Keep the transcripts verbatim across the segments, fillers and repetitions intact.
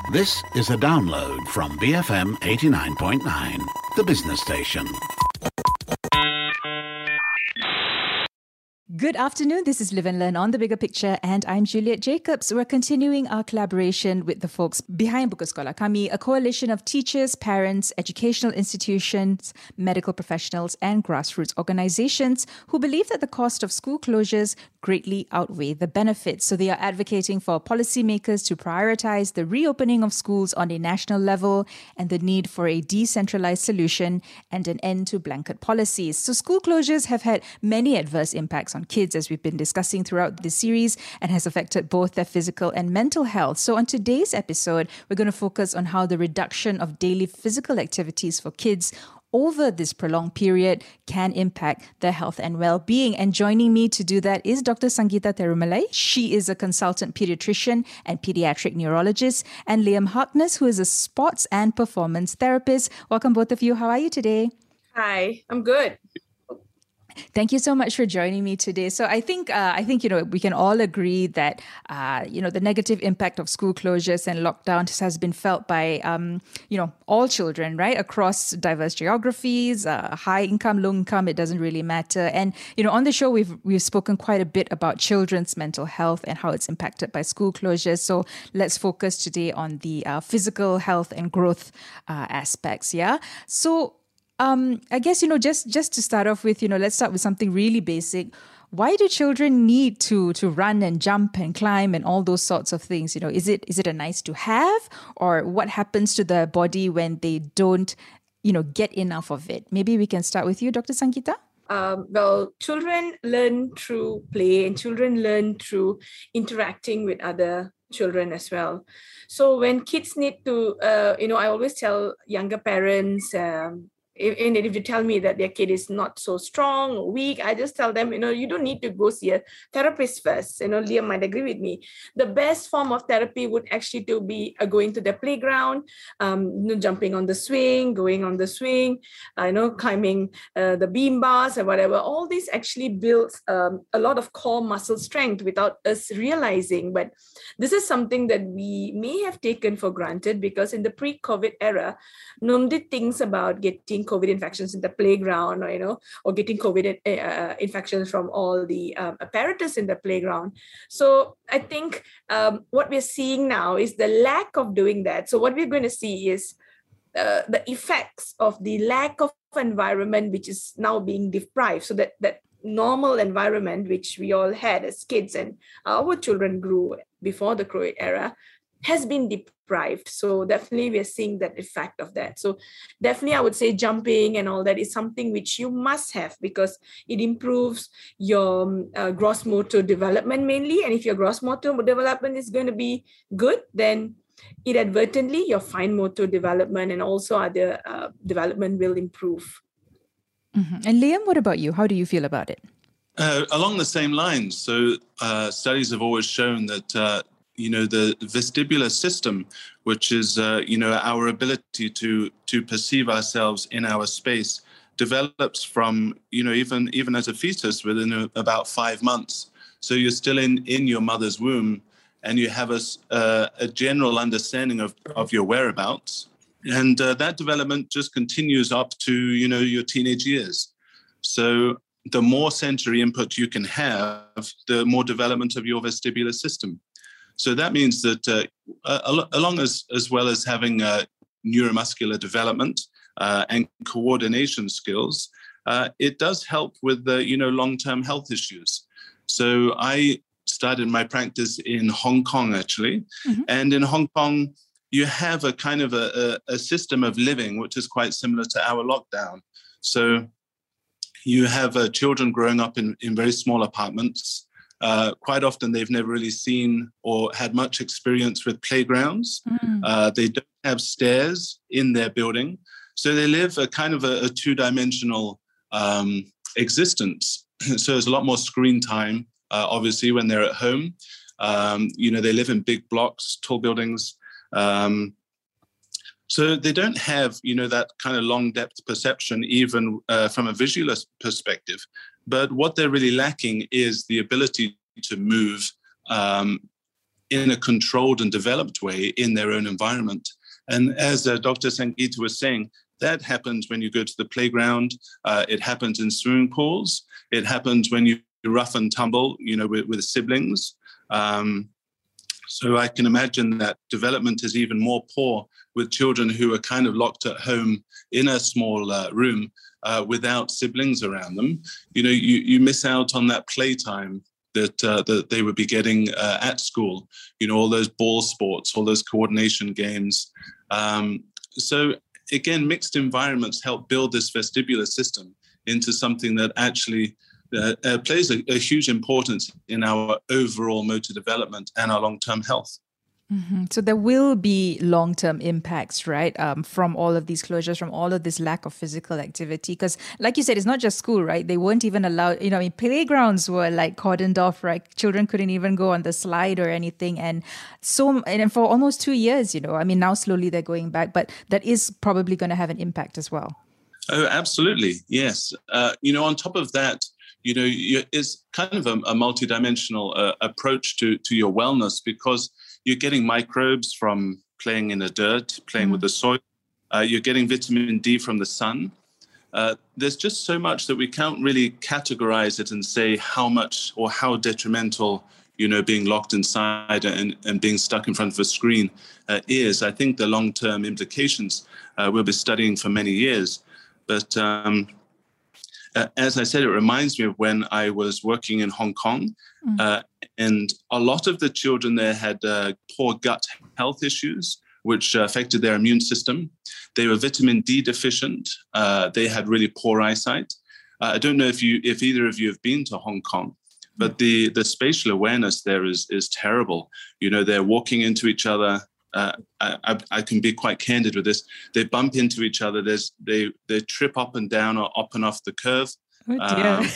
This is a download from B F M eighty-nine point nine, the business station. Good afternoon, this is Live and Learn on The Bigger Picture and I'm Juliet Jacobs. We're continuing our collaboration with the folks behind Buka Sekolah Kami, a coalition of teachers, parents, educational institutions, medical professionals and grassroots organizations who believe that the cost of school closures greatly outweigh the benefits. So they are advocating for policymakers to prioritize the reopening of schools on a national level and the need for a decentralized solution and an end to blanket policies. So school closures have had many adverse impacts on kids, as we've been discussing throughout this series, and has affected both their physical and mental health. So on today's episode, we're going to focus on how the reduction of daily physical activities for kids over this prolonged period can impact their health and well-being. And joining me to do that is Doctor Sangeeta Therumalai. She is a consultant pediatrician and pediatric neurologist, and Liam Harkness, who is a sports and performance therapist. Welcome both of you. How are you today? Hi, I'm good. Thank you so much for joining me today. So I think uh, I think you know we can all agree that uh, you know the negative impact of school closures and lockdowns has been felt by um, you know all children, right, across diverse geographies, uh, high income, low income. It doesn't really matter. And you know on the show we've we've spoken quite a bit about children's mental health and how it's impacted by school closures. So let's focus today on the uh, physical health and growth uh, aspects. Yeah. So. Um, I guess, you know, just, just to start off with, you know, let's start with something really basic. Why do children need to to run and jump and climb and all those sorts of things? You know, is it is it a nice to have, or what happens to the body when they don't, you know, get enough of it? Maybe we can start with you, Doctor Sangeeta. Um, well, children learn through play and children learn through interacting with other children as well. So when kids need to, uh, you know, I always tell younger parents, um, and if you tell me that their kid is not so strong or weak, I just tell them, you know, you don't need to go see a therapist first. You know, Liam might agree with me. The best form of therapy would actually to be uh, going to the playground, um, you know, jumping on the swing, going on the swing, uh, you know, climbing uh, the beam bars or whatever. All this actually builds um, a lot of core muscle strength without us realizing. But this is something that we may have taken for granted because in the pre-COVID era, nobody thinks about getting COVID infections in the playground, or you know, or getting COVID uh, infections from all the um, apparatus in the playground. So I think um, what we're seeing now is the lack of doing that. So what we're going to see is uh, the effects of the lack of environment, which is now being deprived. So that that normal environment which we all had as kids and our children grew before the COVID era has been deprived. So definitely we are seeing that effect of that. So definitely I would say jumping and all that is something which you must have because it improves your uh, gross motor development mainly. And if your gross motor development is going to be good, then inadvertently your fine motor development and also other uh, development will improve. Mm-hmm. And Liam, what about you? How do you feel about it? Uh, along the same lines. So uh, studies have always shown that uh, you know, the vestibular system, which is, uh, you know, our ability to to perceive ourselves in our space, develops from, you know, even even as a fetus within a, about five months. So you're still in, in your mother's womb and you have a, uh, a general understanding of, of your whereabouts. And uh, that development just continues up to, you know, your teenage years. So the more sensory input you can have, the more development of your vestibular system. So that means that uh, along as, as well as having uh, neuromuscular development uh, and coordination skills, uh, it does help with the, you know, long-term health issues. So I started my practice in Hong Kong, actually. Mm-hmm. And in Hong Kong, you have a kind of a, a, a system of living, which is quite similar to our lockdown. So you have uh, children growing up in, in very small apartments. Uh, quite often, they've never really seen or had much experience with playgrounds. Mm. Uh, they don't have stairs in their building. So they live a kind of a, a two-dimensional um, existence. So there's a lot more screen time, uh, obviously, when they're at home. Um, you know, they live in big blocks, tall buildings. Um, so they don't have, you know, that kind of long depth perception, even uh, from a visual perspective. But what they're really lacking is the ability to move um, in a controlled and developed way in their own environment. And as uh, Doctor Sangeeta was saying, that happens when you go to the playground. Uh, it happens in swimming pools. It happens when you rough and tumble, you know, with, with siblings. Um, so I can imagine that development is even more poor with children who are kind of locked at home in a small uh, room uh, without siblings around them. You know, you, you miss out on that playtime that uh, that they would be getting uh, at school. You know, all those ball sports, all those coordination games. Um, so again, mixed environments help build this vestibular system into something that actually uh, uh, plays a, a huge importance in our overall motor development and our long-term health. Mm-hmm. So there will be long-term impacts, right, um, from all of these closures, from all of this lack of physical activity. Because like you said, it's not just school, right? They weren't even allowed, you know, I mean, playgrounds were like cordoned off, right? Children couldn't even go on the slide or anything. And so, and for almost two years, you know, I mean, now slowly they're going back, but that is probably going to have an impact as well. Oh, absolutely. Yes. Uh, you know, on top of that, you know, you, it's kind of a, a multidimensional uh, approach to, to your wellness, because you're getting microbes from playing in the dirt, playing mm. with the soil. Uh, you're getting vitamin D from the sun. Uh, there's just so much that we can't really categorize it and say how much or how detrimental, you know, being locked inside and, and being stuck in front of a screen uh, is. I think the long-term implications uh, we'll be studying for many years. But um, uh, as I said, it reminds me of when I was working in Hong Kong. Mm. Uh, and a lot of the children there had uh, poor gut health issues, which uh, affected their immune system. They were vitamin D deficient. Uh, they had really poor eyesight. Uh, I don't know if you, if either of you have been to Hong Kong, but the, the spatial awareness there is, is terrible. You know, they're walking into each other. Uh, I, I can be quite candid with this. They bump into each other. There's, they, they trip up and down or up and off the curve. Oh dear. Um,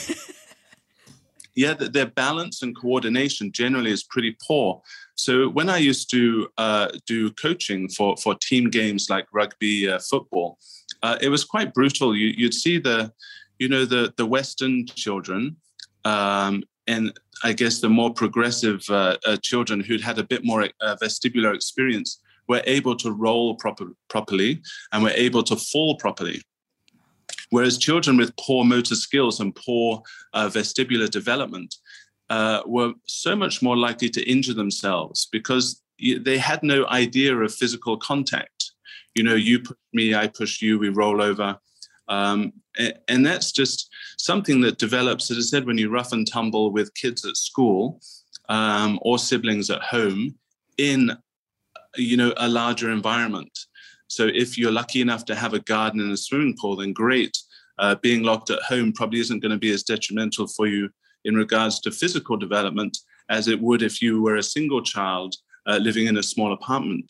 yeah, their balance and coordination generally is pretty poor. So when I used to uh, do coaching for, for team games like rugby, uh, football, uh, it was quite brutal. You, you'd see the, you know, the, the Western children um, and I guess the more progressive uh, uh, children who'd had a bit more uh, vestibular experience were able to roll proper, properly and were able to fall properly. Whereas children with poor motor skills and poor uh, vestibular development uh, were so much more likely to injure themselves because they had no idea of physical contact. You know, you push me, I push you, we roll over. Um, and, and that's just something that develops, as I said, when you rough and tumble with kids at school um, or siblings at home in, you know, a larger environment. So if you're lucky enough to have a garden and a swimming pool, then great. Uh, being locked at home probably isn't going to be as detrimental for you in regards to physical development as it would if you were a single child uh, living in a small apartment.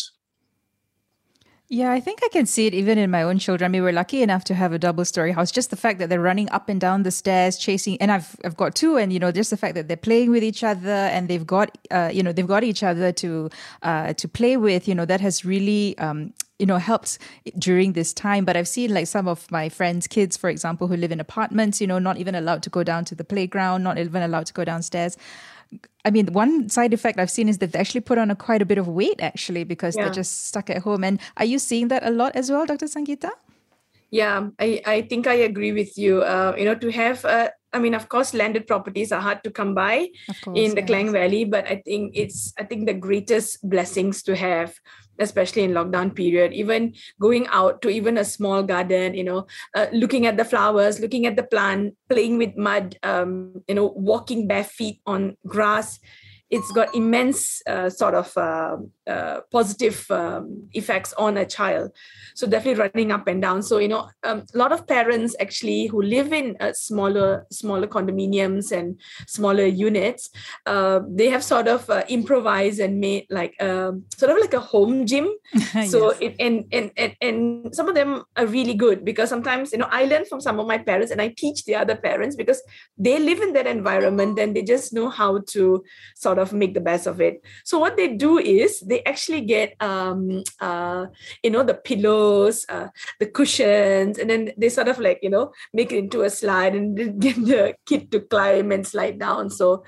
Yeah, I think I can see it even in my own children. I mean, we're lucky enough to have a double-story house. Just the fact that they're running up and down the stairs, chasing, and I've I've got two, and you know, just the fact that they're playing with each other and they've got, uh, you know, they've got each other to uh, to play with. You know, that has really, um, you know, helped during this time. But I've seen like some of my friends' kids, for example, who live in apartments. You know, not even allowed to go down to the playground, not even allowed to go downstairs. I mean, one side effect I've seen is that they actually put on a quite a bit of weight, actually, because yeah. they're just stuck at home. And are you seeing that a lot as well, Doctor Sangeeta? Yeah, I, I think I agree with you. Uh, you know, to have, uh, I mean, of course, landed properties are hard to come by course, in the yes. Klang Valley, but I think it's, I think the greatest blessings to have, especially in lockdown period, even going out to even a small garden, you know, uh, looking at the flowers, looking at the plant, playing with mud, um, you know, walking bare feet on grass. It's got immense uh, sort of uh, uh, positive um, effects on a child. So definitely running up and down. So, you know, um, a lot of parents actually who live in uh, smaller, smaller condominiums and smaller units, uh, they have sort of uh, improvised and made like um, sort of like a home gym. So, yes. it, and, and, and, and some of them are really good because sometimes, you know, I learn from some of my parents and I teach the other parents because they live in that environment and they just know how to sort of of make the best of it. So what they do is they actually get, um, uh, you know, the pillows, uh, the cushions, and then they sort of like, you know, make it into a slide and get the kid to climb and slide down. So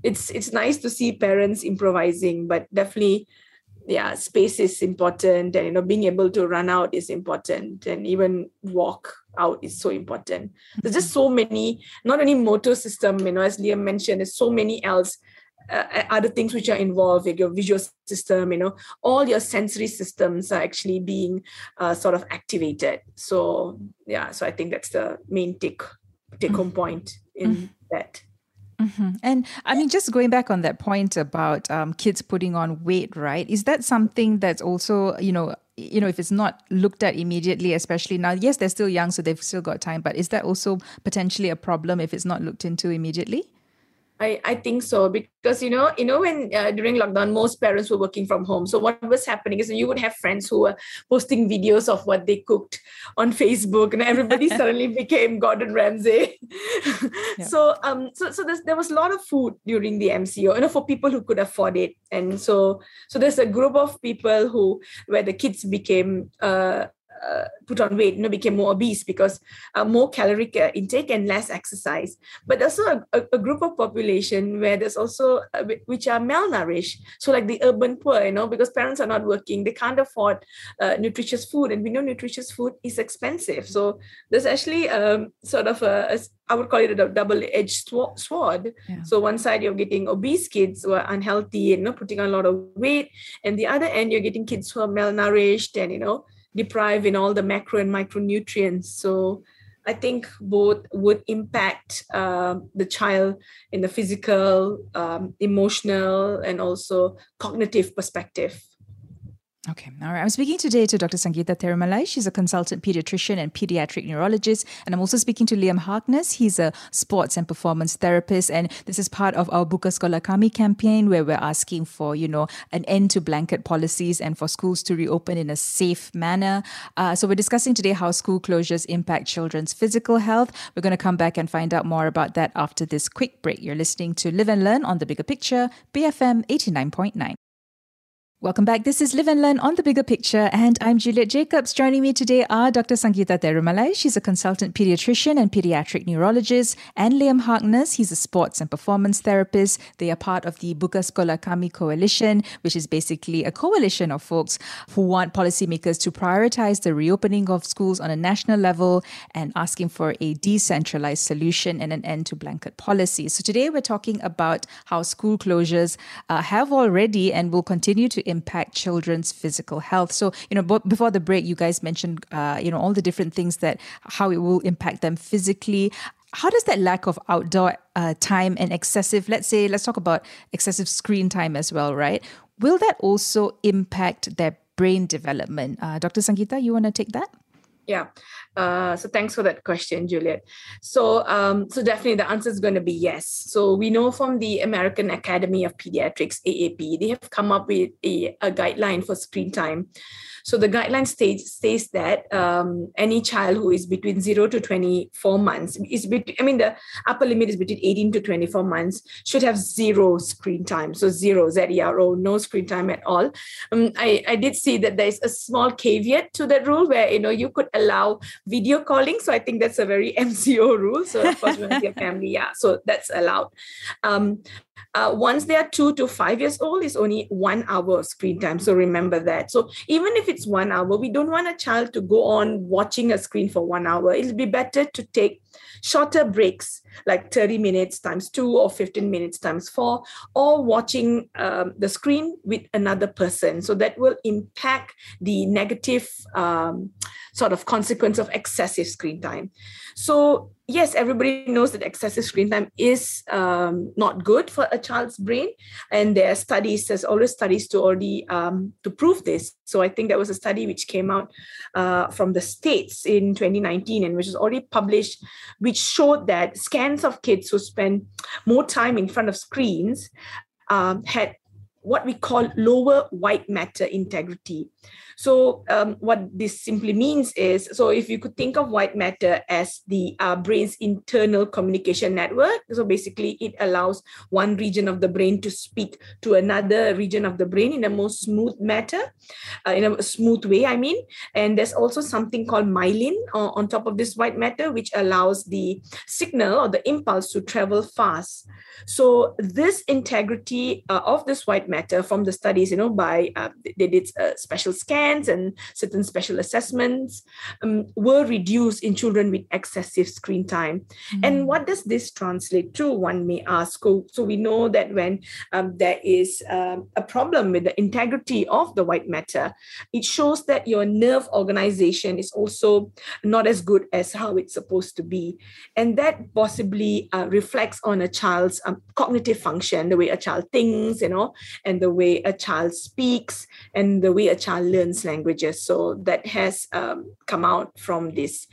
it's it's nice to see parents improvising, but definitely, yeah, space is important, and you know, being able to run out is important, and even walk out is so important. There's just so many, not only motor system, you know, as Liam mentioned, there's so many else. Uh, other things which are involved, like your visual system, you know, all your sensory systems are actually being uh, sort of activated. So yeah, so I think that's the main take take home mm-hmm. point in mm-hmm. that. Mm-hmm. And I mean, just going back on that point about um, kids putting on weight, right? Is that something that's also, you know, you know, if it's not looked at immediately, especially now, yes, they're still young, so they've still got time, but is that also potentially a problem if it's not looked into immediately? I, I think so, because, you know, you know, when uh, during lockdown, most parents were working from home. So what was happening is you would have friends who were posting videos of what they cooked on Facebook, and everybody suddenly became Gordon Ramsay. Yeah. So um, so so there was a lot of food during the M C O, you know, for people who could afford it. And so so there's a group of people who, where the kids became uh, Uh, put on weight, you know, became more obese because uh, more caloric uh, intake and less exercise. But also a, a, a group of population where there's also uh, which are malnourished. So like the urban poor, you know, because parents are not working, they can't afford uh, nutritious food, and we know nutritious food is expensive. So there's actually um, sort of a, a I would call it a double-edged sword. Yeah. So one side you're getting obese kids who are unhealthy and, you know, putting on a lot of weight, and the other end you're getting kids who are malnourished and, you know, deprived in all the macro and micronutrients. So I think both would impact uh, the child in the physical, um, emotional, and also cognitive perspective. Okay. All right. I'm speaking today to Doctor Sangeetha Thirumalai. She's a consultant pediatrician and pediatric neurologist. And I'm also speaking to Liam Harkness. He's a sports and performance therapist. And this is part of our Buka Sekolah Kami campaign, where we're asking for, you know, an end to blanket policies and for schools to reopen in a safe manner. Uh, so we're discussing today how school closures impact children's physical health. We're going to come back and find out more about that after this quick break. You're listening to Live and Learn on The Bigger Picture, B F M eighty-nine point nine. Welcome back. This is Live and Learn on The Bigger Picture, and I'm Juliet Jacobs. Joining me today are Doctor Sangeetha Thirumalai. She's a consultant pediatrician and pediatric neurologist, and Liam Harkness. He's a sports and performance therapist. They are part of the Buka Sekolah Kami Coalition, which is basically a coalition of folks who want policymakers to prioritize the reopening of schools on a national level and asking for a decentralized solution and an end to blanket policy. So today we're talking about how school closures uh, have already and will continue to impact children's physical health. So, you know, b- before the break, you guys mentioned, uh, you know, all the different things that, how it will impact them physically. How does that lack of outdoor uh, time and excessive, let's say, let's talk about excessive screen time as well, right? Will that also impact their brain development? Uh, Doctor Sangeetha, you want to take that? Yeah. Uh, so thanks for that question, Juliet. So, um, so definitely the answer is going to be yes. So we know from the American Academy of Pediatrics, A A P, they have come up with a, a guideline for screen time. So the guideline states, states that um, any child who is between zero to twenty-four months, is between, I mean, the upper limit is between eighteen to twenty-four months, should have zero screen time. So zero, Z E R O, no screen time at all. Um, I, I did see that there's a small caveat to that rule where, you know, you could allow video calling. So I think that's a very M C O rule. So of course, when it's your family, yeah, so that's allowed. Um, Uh, once they are two to five years old, is only one hour of screen time. So remember that. So even if it's one hour, we don't want a child to go on watching a screen for one hour. It'll be better to take shorter breaks, like thirty minutes times two or fifteen minutes times four, or watching um, the screen with another person. So that will impact the negative um, sort of consequence of excessive screen time. So yes, everybody knows that excessive screen time is um, not good for a child's brain. And there are studies, there's always studies to already um, to prove this. So I think there was a study which came out uh, from the States in twenty nineteen and which was already published, which showed that scans of kids who spend more time in front of screens um, had what we call lower white matter integrity. So um, what this simply means is, so if you could think of white matter as the uh, brain's internal communication network, so basically it allows one region of the brain to speak to another region of the brain in a more smooth matter, uh, in a smooth way, I mean. And there's also something called myelin uh, on top of this white matter, which allows the signal or the impulse to travel fast. So this integrity uh, of this white matter from the studies, you know, by uh, they did uh, special scans and certain special assessments um, were reduced in children with excessive screen time. Mm-hmm. And what does this translate to, one may ask? So, so we know that when um, there is um, a problem with the integrity of the white matter, it shows that your nerve organization is also not as good as how it's supposed to be. And that possibly uh, reflects on a child's um, cognitive function, the way a child thinks, you know, and the way a child speaks, and the way a child learns languages. So that has um, come out from this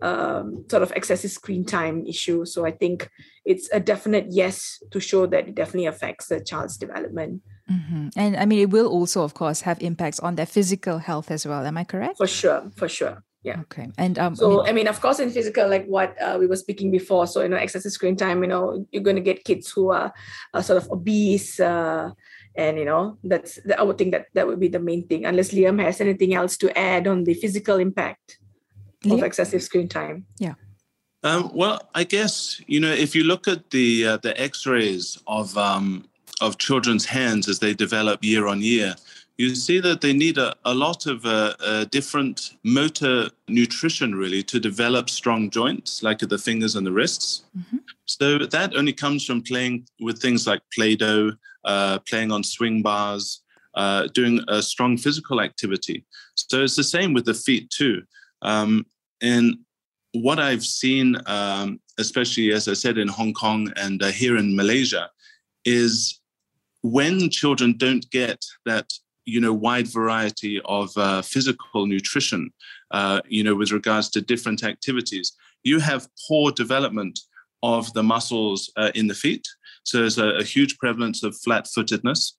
um, sort of excessive screen time issue. So I think it's a definite yes to show that it definitely affects the child's development. Mm-hmm. And I mean, it will also, of course, have impacts on their physical health as well. Am I correct? For sure, for sure. Yeah. Okay. And um, so, I mean, of course, in physical, like what uh, we were speaking before, so, you know, excessive screen time, you know, you're going to get kids who are uh, sort of obese. Uh, and, you know, that's, I would think that that would be the main thing, unless Liam has anything else to add on the physical impact Liam? of excessive screen time. Yeah. Um, well, I guess, you know, if you look at the uh, the X-rays of um, of children's hands as they develop year on year, you see that they need a, a lot of uh, uh, different motor nutrition, really, to develop strong joints, like at the fingers and the wrists. Mm-hmm. So that only comes from playing with things like Play-Doh, uh, playing on swing bars, uh, doing a strong physical activity. So it's the same with the feet too. Um, and what I've seen, um, especially, as I said, in Hong Kong and uh, here in Malaysia, is when children don't get that, you know, wide variety of uh, physical nutrition, uh, you know, with regards to different activities, you have poor development of the muscles uh, in the feet. So there's a, a huge prevalence of flat-footedness,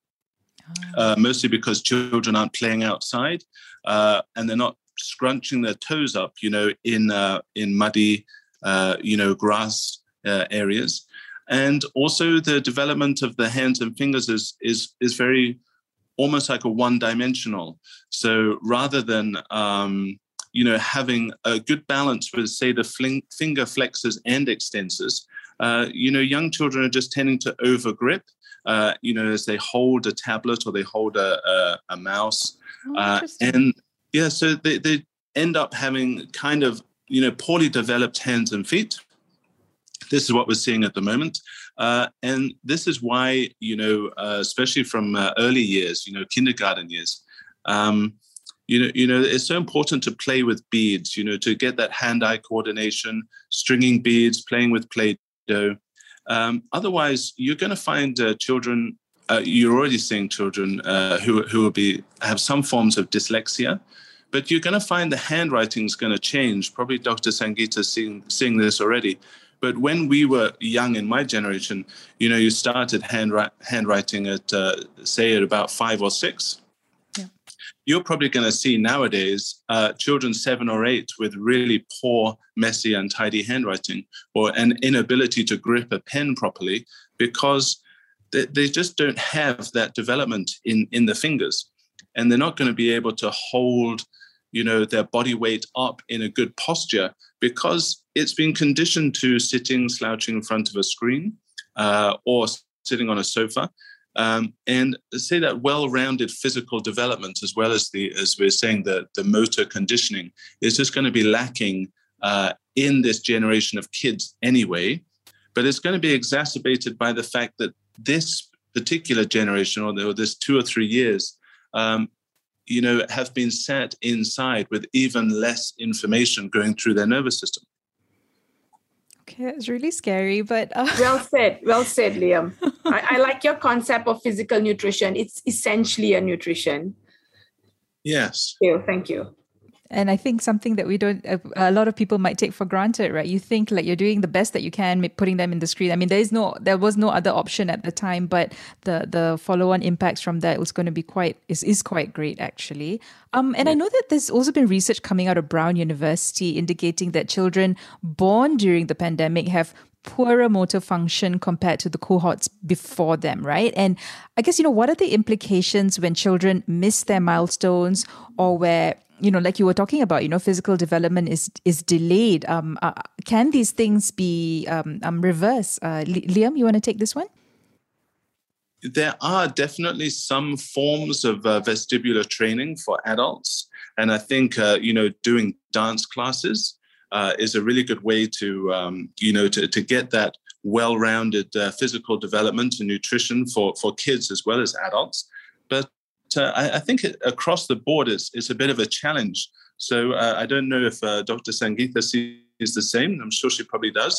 uh, mostly because children aren't playing outside uh, and they're not scrunching their toes up, you know, in uh, in muddy, uh, you know, grass uh, areas. And also the development of the hands and fingers is is is very almost like a one-dimensional. So rather than, um, you know, having a good balance with, say, the fling- finger flexors and extensors, uh, you know, young children are just tending to overgrip, uh, you know, as they hold a tablet or they hold a, a, a mouse. Oh, uh, and, yeah, so they, they end up having kind of, you know, poorly developed hands and feet. This is what we're seeing at the moment. Uh, and this is why, you know, uh, especially from uh, early years, you know, kindergarten years, um, you know, you know, it's so important to play with beads, you know, to get that hand-eye coordination, stringing beads, playing with Play-Doh. Um, otherwise, you're going to find uh, children, uh, you're already seeing children uh, who, who will be have some forms of dyslexia, but you're going to find the handwriting is going to change. Probably Doctor Sangeeta is seeing, seeing this already. But when we were young in my generation, you know, you started handwri- handwriting at, uh, say, at about five or six. Yeah. You're probably going to see nowadays uh, children seven or eight with really poor, messy, untidy handwriting or an inability to grip a pen properly because they, they just don't have that development in, in the fingers. And they're not going to be able to hold, you know, their body weight up in a good posture because it's been conditioned to sitting, slouching in front of a screen uh, or sitting on a sofa. Um, and say that well-rounded physical development, as well as the, as we're saying, the, the motor conditioning is just going to be lacking uh, in this generation of kids anyway. But it's going to be exacerbated by the fact that this particular generation, or, the, or this two or three years, um, you know, have been sat inside with even less information going through their nervous system. Okay, it's really scary, but... Uh... Well said, well said, Liam. I, I like your concept of physical nutrition. It's essentially a nutrition. Yes. Thank you. Thank you. And I think something that we don't, a, a lot of people might take for granted, right? You think like you're doing the best that you can, putting them in the screen. I mean, there is no, there was no other option at the time, but the the follow-on impacts from that was going to be quite, is, is quite great actually. Um, and yeah. I know that there's also been research coming out of Brown University indicating that children born during the pandemic have poorer motor function compared to the cohorts before them, right? And I guess, you know, what are the implications when children miss their milestones, or where, you know, like you were talking about, you know, physical development is is delayed? Um, uh, can these things be um, um reversed? Uh, Liam, you want to take this one? There are definitely some forms of uh, vestibular training for adults. And I think, uh, you know, doing dance classes Uh, is a really good way to, um, you know, to, to get that well-rounded uh, physical development and nutrition for, for kids as well as adults. But uh, I, I think it, across the board, it's, it's a bit of a challenge. So uh, I don't know if uh, Doctor Sangeetha sees the same. I'm sure she probably does.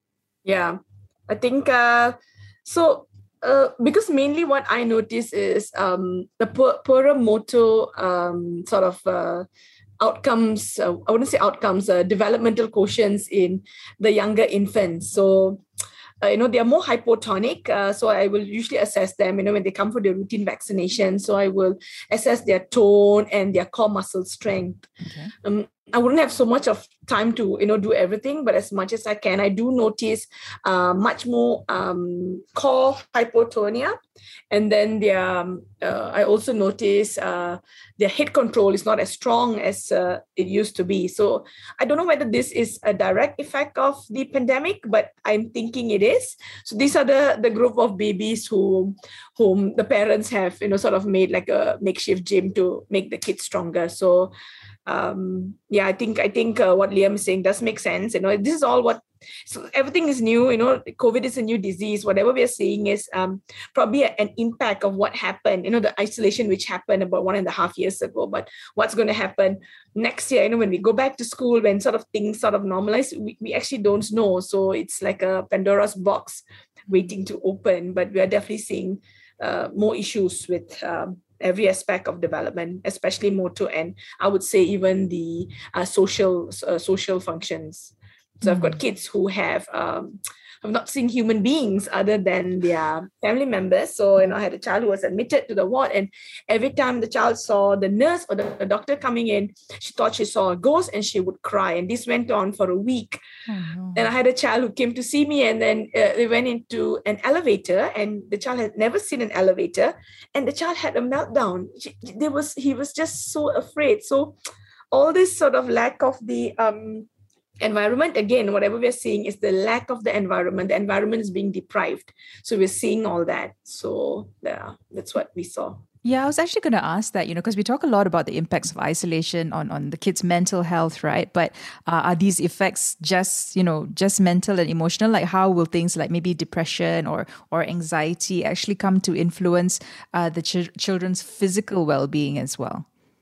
Yeah, I think uh, so. Uh, because mainly what I notice is um, the poor, poorer motor um, sort of uh, outcomes, uh, I wouldn't say outcomes, uh, developmental quotients in the younger infants. So, uh, you know, they are more hypotonic. Uh, so I will usually assess them, you know, when they come for their routine vaccination. So I will assess their tone and their core muscle strength. Okay. Um, I wouldn't have so much of time to, you know, do everything, but as much as I can, I do notice uh, much more um, core hypotonia. And then their, um, uh, I also notice uh, their head control is not as strong as uh, it used to be. So I don't know whether this is a direct effect of the pandemic, but I'm thinking it is. So these are the, the group of babies who, whom the parents have, you know, sort of made like a makeshift gym to make the kids stronger. So Um, yeah, I think I think uh, what Liam is saying does make sense. You know, this is all what, so everything is new. You know, COVID is a new disease. Whatever we are seeing is um, probably a, an impact of what happened. You know, the isolation which happened about one and a half years ago. But what's going to happen next year? You know, when we go back to school, when sort of things sort of normalize, we, we actually don't know. So it's like a Pandora's box waiting to open. But we are definitely seeing uh, more issues with Um, every aspect of development, especially motor, and I would say even the uh, social uh, social functions. So mm. I've got kids who have um, have not seen human beings other than their family members. So, you know, I had a child who was admitted to the ward, and every time the child saw the nurse or the, the doctor coming in, she thought she saw a ghost and she would cry. And this went on for a week. Oh, no. And I had a child who came to see me, and then uh, they went into an elevator, and the child had never seen an elevator, and the child had a meltdown. She, there was he was just so afraid. So all this sort of lack of the um environment, again, whatever we're seeing is the lack of the environment. The environment is being deprived. So we're seeing all that. So yeah, that's what we saw. Yeah, I was actually going to ask that, you know, because we talk a lot about the impacts of isolation on, on the kids' mental health, right? But uh, are these effects just, you know, just mental and emotional? Like how will things like maybe depression or or anxiety actually come to influence uh, the ch- children's physical well-being as well?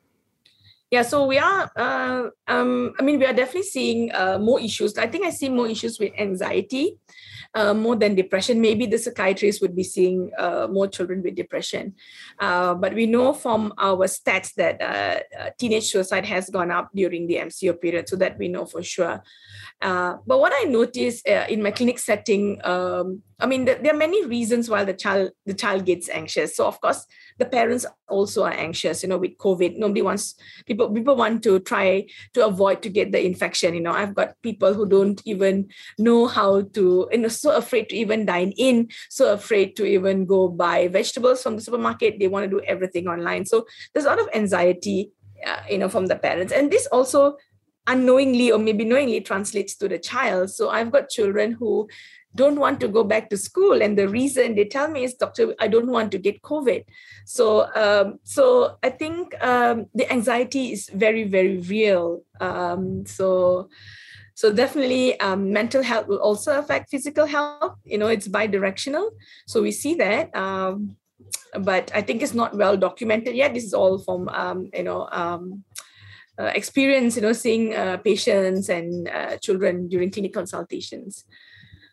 Yeah, so we are, uh, um, I mean, we are definitely seeing uh, more issues. I think I see more issues with anxiety uh, more than depression. Maybe the psychiatrists would be seeing uh, more children with depression. Uh, but we know from our stats that uh, uh, teenage suicide has gone up during the M C O period, so that we know for sure. Uh, but what I notice uh, in my clinic setting, um, I mean, there are many reasons why the child the child gets anxious. So of course, the parents also are anxious. You know, with COVID, nobody wants people. People want to try to avoid to get the infection. You know, I've got people who don't even know how to. You know, so afraid to even dine in. So afraid to even go buy vegetables from the supermarket. They want to do everything online. So there's a lot of anxiety, uh, you know, from the parents, and this also unknowingly or maybe knowingly translates to the child. So I've got children who don't want to go back to school, and the reason they tell me is, "Doctor, I don't want to get COVID." So, um, so I think um, the anxiety is very, very real. Um, so, so definitely, um, mental health will also affect physical health. You know, it's bi-directional. So we see that, um, but I think it's not well documented yet. This is all from um, you know. Um, Uh, experience, you know, seeing uh, patients and uh, children during clinic consultations.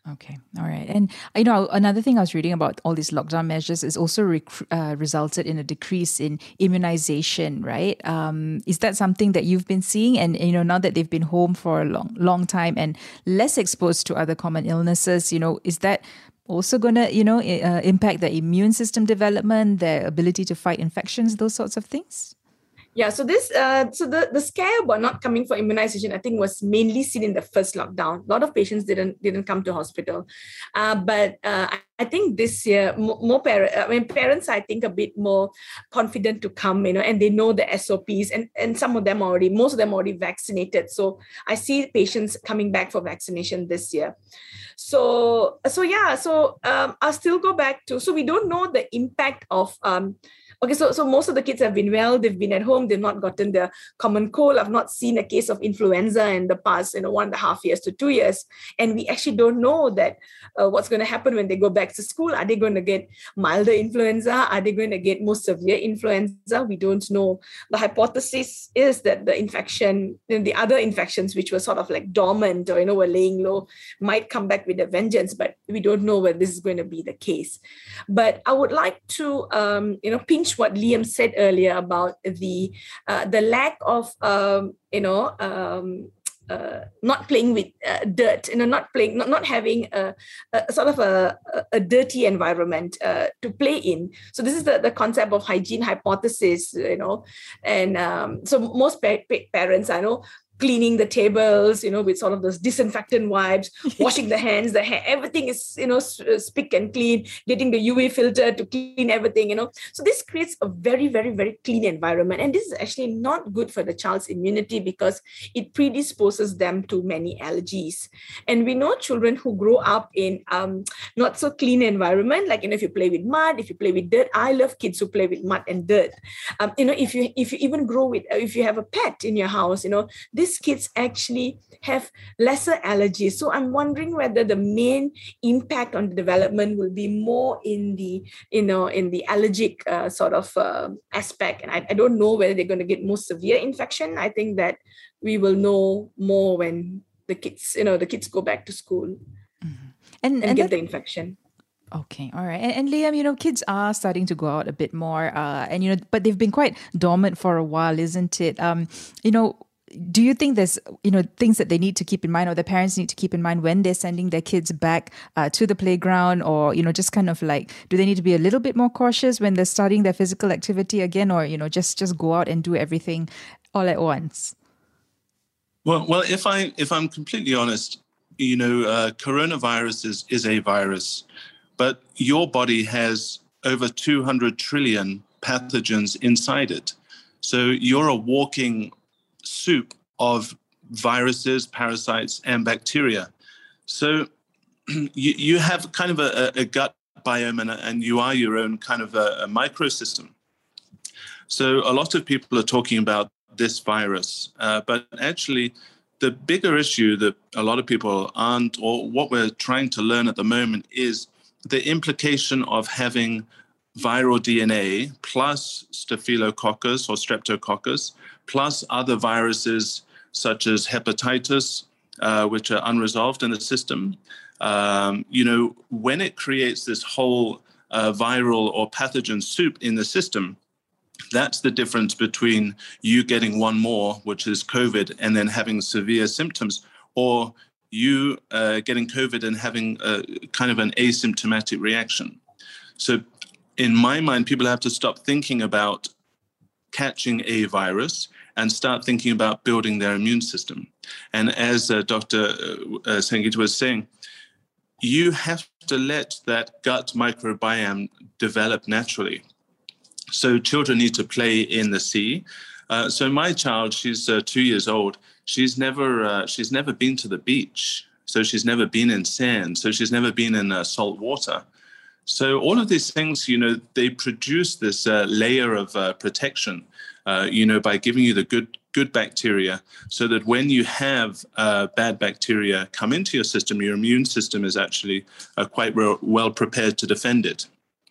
Okay. All right. And, you know, another thing I was reading about all these lockdown measures is also rec- uh, resulted in a decrease in immunization, right? Um, is that something that you've been seeing? And, you know, now that they've been home for a long, long time and less exposed to other common illnesses, you know, is that also going to, you know, uh, impact their immune system development, their ability to fight infections, those sorts of things? Yeah, so this, uh, so the, the scare about not coming for immunization, I think, was mainly seen in the first lockdown. A lot of patients didn't didn't come to hospital, uh, but uh, I think this year more, more parents, I mean, parents, I think, a bit more confident to come, you know, and they know the S O Ps, and and some of them already, most of them already vaccinated. So I see patients coming back for vaccination this year. So so yeah, so um, I'll still go back to, so we don't know the impact of. Um, Okay, so, so most of the kids have been well, they've been at home, they've not gotten the common cold. I've not seen a case of influenza in the past, you know, one and a half years to two years. And we actually don't know that uh, what's going to happen when they go back to school. Are they going to get milder influenza? Are they going to get more severe influenza? We don't know. The hypothesis is that the infection, you know, the other infections, which were sort of like dormant or, you know, were laying low, might come back with a vengeance, but we don't know whether this is going to be the case. But I would like to, um, you know, pinch what Liam said earlier about the uh, the lack of um, you know um, uh, not playing with uh, dirt, you know, not playing, not, not having a, a sort of a, a dirty environment uh, to play in. So this is the, the concept of hygiene hypothesis, you know, and um, so most pa- pa- parents I know cleaning the tables, you know, with sort of those disinfectant wipes, washing the hands, the hair, everything is, you know, spick and clean, getting the U V filter to clean everything, you know. So this creates a very, very, very clean environment. And this is actually not good for the child's immunity because it predisposes them to many allergies. And we know children who grow up in um, not so clean environment, like, you know, if you play with mud, if you play with dirt, I love kids who play with mud and dirt. Um, you know, if you, if you even grow with, if you have a pet in your house, you know, this kids actually have lesser allergies. So I'm wondering whether the main impact on the development will be more in the, you know, in the allergic uh, sort of uh, aspect. And I, I don't know whether they're going to get more severe infection. I think that we will know more when the kids, you know, the kids go back to school mm-hmm. and, and, and get that- the infection. Okay, all right. And, and Liam, you know, kids are starting to go out a bit more, uh, and, you know, but they've been quite dormant for a while, isn't it? Um, you know, do you think there's, you know, things that they need to keep in mind or the parents need to keep in mind when they're sending their kids back uh, to the playground, or, you know, just kind of like, do they need to be a little bit more cautious when they're starting their physical activity again, or, you know, just, just go out and do everything all at once? Well, well, if I, if I'm completely honest, you know, uh, coronavirus is, is a virus, but your body has over two hundred trillion pathogens inside it. So you're a walking soup of viruses, parasites, and bacteria. So you, you have kind of a, a gut biome, and, and you are your own kind of a, a microsystem. So a lot of people are talking about this virus, uh, but actually the bigger issue that a lot of people aren't, or what we're trying to learn at the moment, is the implication of having viral D N A plus Staphylococcus or Streptococcus plus other viruses such as hepatitis, uh, which are unresolved in the system. Um, you know, when it creates this whole uh, viral or pathogen soup in the system, that's the difference between you getting one more, which is COVID, and then having severe symptoms, or you uh, getting COVID and having a, kind of an asymptomatic reaction. So in my mind, people have to stop thinking about catching a virus and start thinking about building their immune system. And as uh, Doctor Uh, Sangeeta was saying, you have to let that gut microbiome develop naturally. So children need to play in the sea. Uh, so my child, she's uh, two years old. She's never uh, she's never been to the beach. So she's never been in sand. So she's never been in uh, salt water. So all of these things, you know, they produce this uh, layer of uh, protection, uh, you know, by giving you the good good bacteria, so that when you have uh, bad bacteria come into your system, your immune system is actually uh, quite re- well prepared to defend it.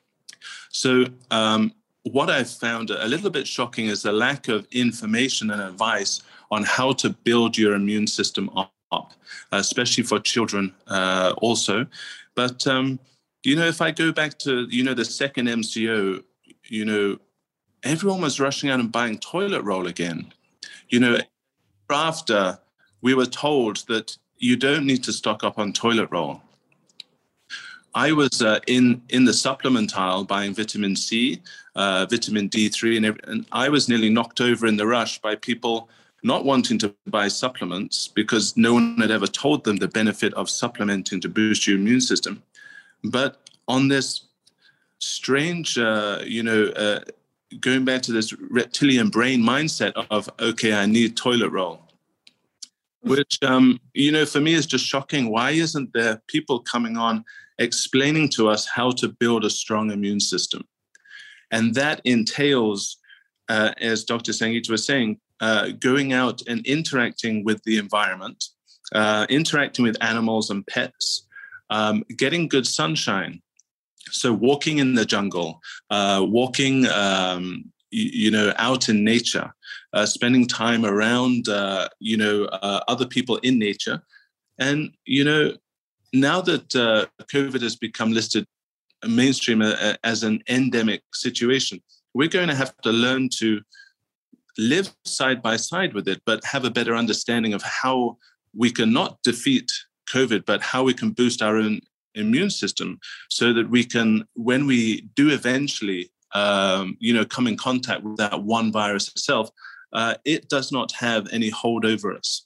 So um, what I've found a little bit shocking is the lack of information and advice on how to build your immune system on, top, especially for children uh, also. But, um, you know, if I go back to, you know, the second M C O, you know, everyone was rushing out and buying toilet roll again. You know, after we were told that you don't need to stock up on toilet roll. I was uh, in, in the supplement aisle buying vitamin C, uh, vitamin D three, and, every, and I was nearly knocked over in the rush by people not wanting to buy supplements because no one had ever told them the benefit of supplementing to boost your immune system. But on this strange, uh, you know, uh, going back to this reptilian brain mindset of, okay, I need toilet roll, which, um, you know, for me is just shocking. Why isn't there people coming on explaining to us how to build a strong immune system? And that entails, uh, as Doctor Sangeeta was saying, uh, going out and interacting with the environment, uh, interacting with animals and pets, um, getting good sunshine. So walking in the jungle, uh, walking, um, you, you know, out in nature, uh, spending time around, uh, you know, uh, other people in nature. And, you know, now that uh, COVID has become listed mainstream uh, as an endemic situation, we're going to have to learn to live side by side with it, but have a better understanding of how we can not defeat COVID, but how we can boost our own immune system so that we can, when we do eventually, um, you know, come in contact with that one virus itself, uh, it does not have any hold over us.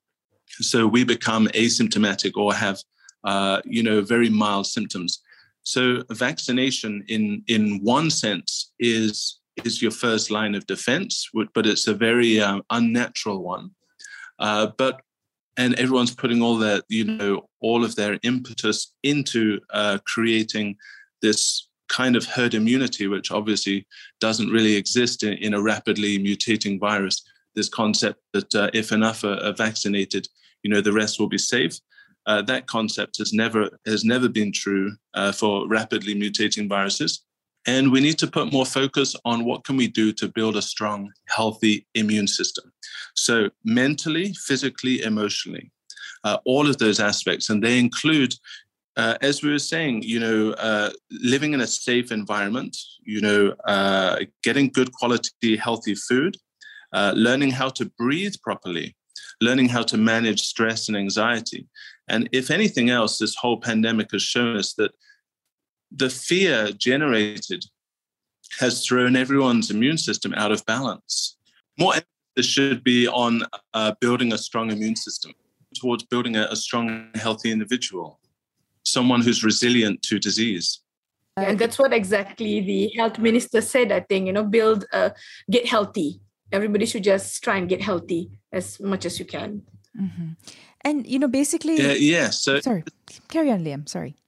So we become asymptomatic or have, uh, you know, very mild symptoms. So vaccination in, in one sense is, is your first line of defense, but it's a very um, unnatural one. Uh, but And everyone's putting all their, you know, all of their impetus into uh, creating this kind of herd immunity, which obviously doesn't really exist in, in a rapidly mutating virus. This concept that uh, if enough are, are vaccinated, you know, the rest will be safe. Uh, that concept has never has never been true uh, for rapidly mutating viruses. And we need to put more focus on what can we do to build a strong, healthy immune system. So mentally, physically, emotionally, uh, all of those aspects. And they include, uh, as we were saying, you know, uh, living in a safe environment, you know, uh, getting good quality, healthy food, uh, learning how to breathe properly, learning how to manage stress and anxiety. And if anything else, this whole pandemic has shown us that the fear generated has thrown everyone's immune system out of balance. More emphasis should be on uh, building a strong immune system, towards building a, a strong, healthy individual, someone who's resilient to disease. And that's what exactly the health minister said, I think, you know, build, uh, get healthy. Everybody should just try and get healthy as much as you can. Mm-hmm. And, you know, basically... Uh, yeah, so... Sorry, carry on, Liam, sorry.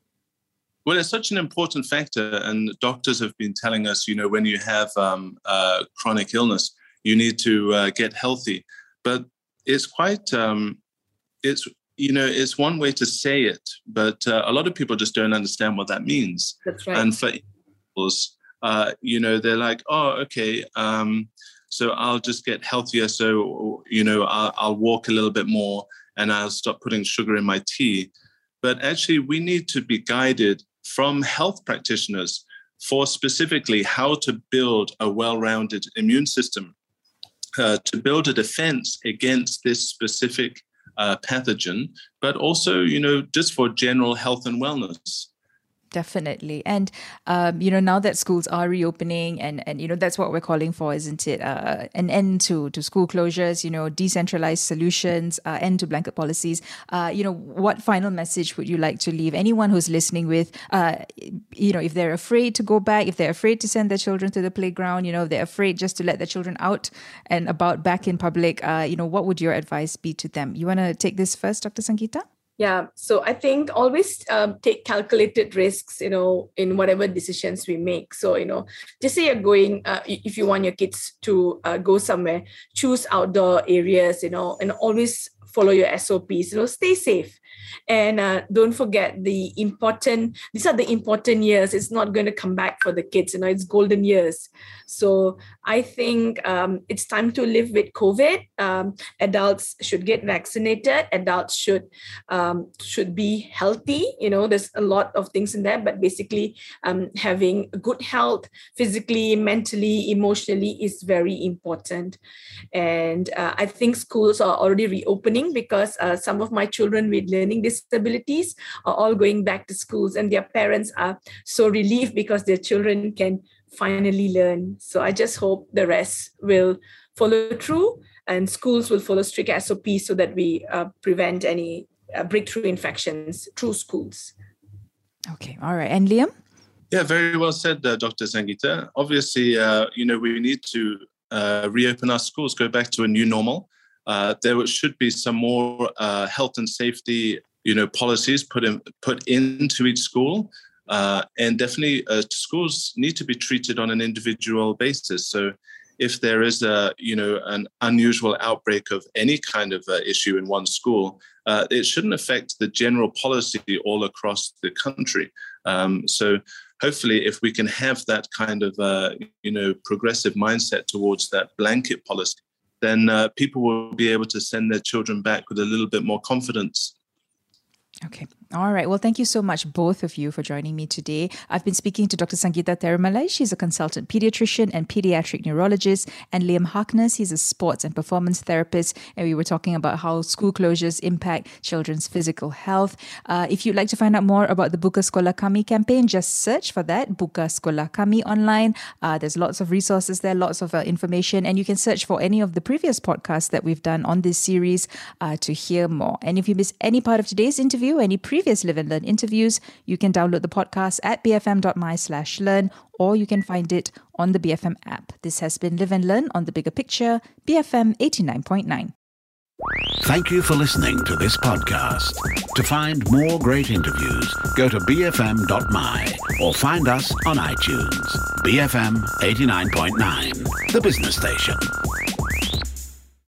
Well, it's such an important factor, and doctors have been telling us, you know, when you have um, uh, chronic illness, you need to uh, get healthy. But it's quite, um, it's, you know, it's one way to say it, but uh, a lot of people just don't understand what that means. That's right. And for individuals, uh, you know, they're like, oh, okay, um, so I'll just get healthier. So, you know, I'll, I'll walk a little bit more and I'll stop putting sugar in my tea. But actually, we need to be guided from health practitioners for specifically how to build a well-rounded immune system, uh, to build a defense against this specific uh, pathogen, but also, you know, just for general health and wellness. Definitely. And, um, you know, now that schools are reopening and, and, you know, that's what we're calling for, isn't it? Uh, an end to, to school closures, you know, decentralized solutions, uh, end to blanket policies. Uh, you know, what final message would you like to leave anyone who's listening with, uh, you know, if they're afraid to go back, if they're afraid to send their children to the playground, you know, if they're afraid just to let their children out and about back in public, uh, you know, what would your advice be to them? You want to take this first, Doctor Sangeeta? Yeah, so I think always um, take calculated risks, you know, in whatever decisions we make. So, you know, just say you're going, uh, if you want your kids to uh, go somewhere, choose outdoor areas, you know, and always follow your S O Ps, you know, stay safe. And uh, don't forget the important, these are the important years. It's not going to come back for the kids, you know, it's golden years. So I think um, it's time to live with COVID. Um, adults should get vaccinated. Adults should um, should be healthy. You know, there's a lot of things in there, but basically um, having good health, physically, mentally, emotionally is very important. And uh, I think schools are already reopening because uh, some of my children with learning disabilities are all going back to schools, and their parents are so relieved because their children can finally learn. So I just hope the rest will follow through and schools will follow strict S O Ps so that we uh, prevent any uh, breakthrough infections through schools. Okay, all right. And Liam? Yeah, very well said, uh, Doctor Sangeeta. Obviously, uh, you know, we need to uh, reopen our schools, go back to a new normal. Uh, there should be some more uh, health and safety, you know, policies put in put into each school. Uh, and definitely uh, schools need to be treated on an individual basis. So if there is a, you know, an unusual outbreak of any kind of uh, issue in one school, uh, it shouldn't affect the general policy all across the country. Um, so hopefully if we can have that kind of, uh, you know, progressive mindset towards that blanket policy, then uh, people will be able to send their children back with a little bit more confidence. Okay. All right. Well, thank you so much, both of you, for joining me today. I've been speaking to Doctor Sangeeta Therumalai. She's a consultant pediatrician and pediatric neurologist. And Liam Harkness, he's a sports and performance therapist. And we were talking about how school closures impact children's physical health. Uh, if you'd like to find out more about the Buka Sekolah Kami campaign, just search for that, Buka Sekolah Kami online. Uh, there's lots of resources there, lots of uh, information. And you can search for any of the previous podcasts that we've done on this series uh, to hear more. And if you miss any part of today's interview, any previous Live and Learn interviews, you can download the podcast at bfm.my slash learn, or you can find it on the B F M app. This has been Live and Learn on The Bigger Picture, B F M eighty-nine point nine. Thank you for listening to this podcast. To find more great interviews, go to b f m dot m y or find us on iTunes. B F M eighty-nine point nine, the business station.